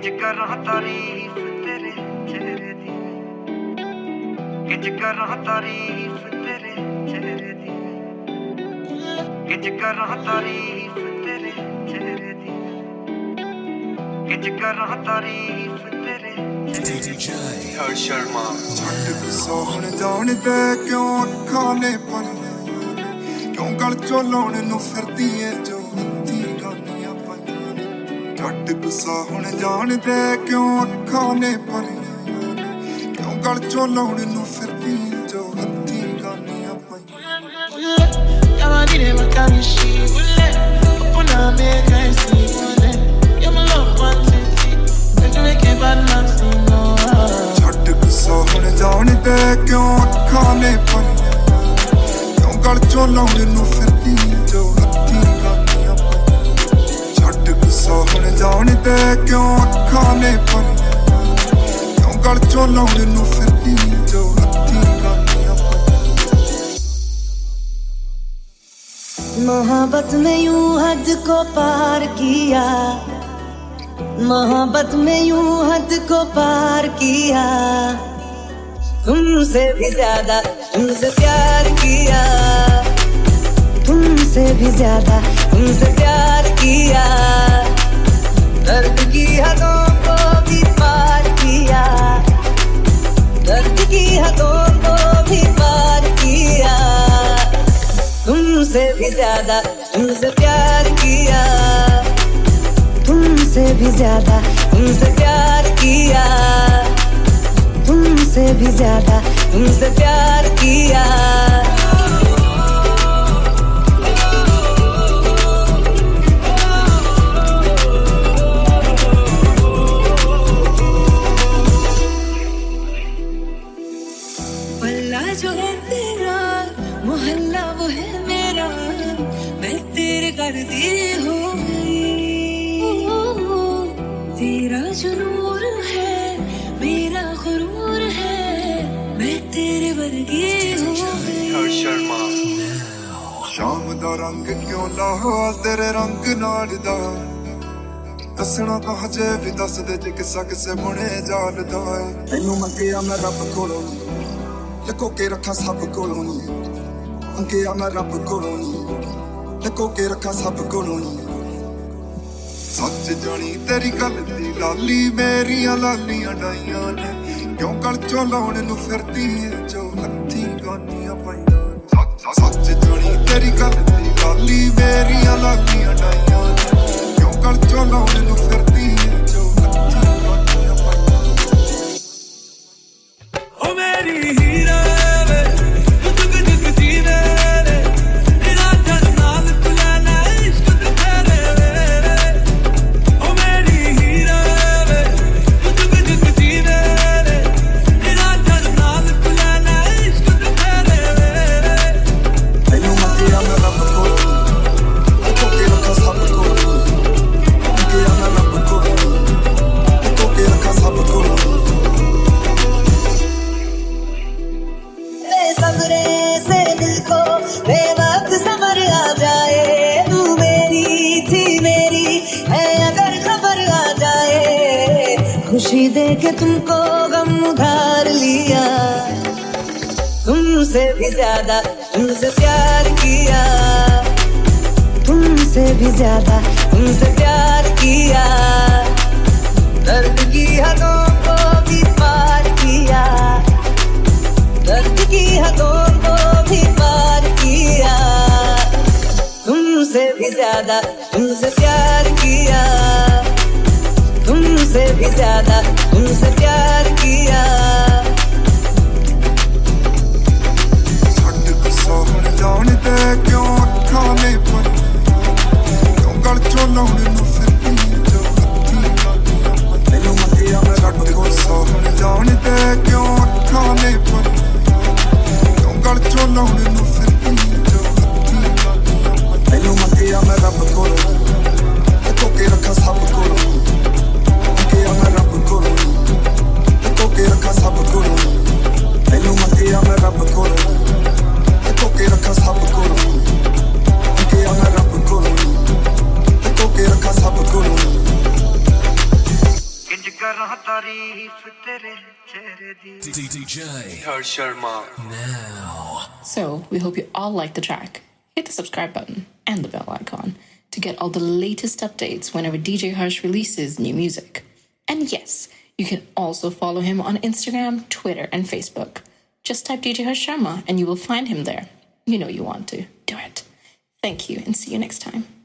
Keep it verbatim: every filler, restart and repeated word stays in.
किंज करा तारीफ तेरे चेहरे दी किंज करा तारीफ तेरे चेहरे दी किंज करा तारीफ तेरे चेहरे दी किंज करा तारीफ तेरे हर शर्मा छट सोहण जान दे क्यों खाने पर क्यों गल चो लाने नु फिरदी है जो हत्थी गानियां पाइयां छट गुस्सा हुण जान दे क्यों खाने पर क्यों गल चो लाने नु फिरदी है जो हत्थी गानियां पाइयां यार I need my kind of shit open up make I see you're my love one city make me make bad man see no छट गुस्सा हुण जान दे क्यों खाने पर क्यों गल चो लाने नु फिरदी जो हत्थी गानियां पाइयां छट गुस्सा हुण जान दे क्यों खाने पर क्यों गल चो लाने नु फिरदी जो हत्थी गानियां पाइयां मोहब्बत में यूं हद को पार किया मोहब्बत में यूं हद को पार किया तुमसे भी ज्यादा तुमसे प्यार किया तुमसे भी ज्यादा तुमसे प्यार किया दर्द की हदों को भी पार किया दर्द की हदों को भी पार किया तुमसे भी ज्यादा तुमसे प्यार किया तुमसे भी ज्यादा तुमसे प्यार किया तुमसे भी ज्यादा तुमसे प्यार किया पल्ला जो है तेरा मोहल्ला वो है मेरा मैं तेरे करती हो तेरा जो नूर है मेरा गुरूर है मैं तेरे वर्गी हूँ हर शर्मा शाम दा रंग क्यों लाहा तेरे रंग नाल दा दसना कहा जे भी दस दे जे किसा किसे बुने जाल दा तैनू मंगिया मैं रब कोलों लको के रखा सब कोलों मंगिया मैं रब कोलों लको के रखा सब कोलों सच जानी तेरी गल दी लाली मेरियां लालियां डाइयां ने क्यों गल चो लाने नु फिरदी है जो हत्थी गानियां पाइयां सच जानी तेरी गल दी लाली मेरियां लालियां डाइयां ने क्यों गल चो लाने नु फिरदी है जो हत्थी गानियां पाइयां ओ मेरी हीरा वे तू तुक तुक जीवे रे तेरा जन नाल तुलाना इश्क तेरे खुशी दे के तुमको गम उधार लिया तुमसे भी ज्यादा तुमसे प्यार किया तुमसे भी ज्यादा तुमसे प्यार किया दर्द की हदों को भी पार किया दर्द की हदों को भी पार किया तुमसे भी ज्यादा तुमसे प्यार किया तुमसे भी ज्यादा तुमसे प्यार किया छट गुस्सा हुण जान दे क्यों खाने पर क्यों गल चो लाने नु फिरदी जो हत्थी गानियां पाइयां तैनू मंगिया मैं रब गुस्सा हुण जान दे क्यों खाने पर क्यों गल चो लाने नु फिरदी जो हत्थी गानियां पाइयां तैनू मंगिया मैं रब कोलों लको के रखा सब कोलों मैं रब कोलों लको के रखा सब कोलों तैनू मंगिया मैं रब कोलों लको के रखा सब कोलों मंगिया मैं रब कोलों लको के रखा सब करा तारीफ तेरे चेहरे दी D J Harsh Sharma. now. So, we hope you all like the track. Hit the subscribe button and the bell icon to get all the latest updates whenever D J Harsh releases new music. And yes, you can also follow him on Instagram, Twitter, and Facebook. Just type D J Harsh Sharma and you will find him there. You know you want to. Do it. Thank you and see you next time.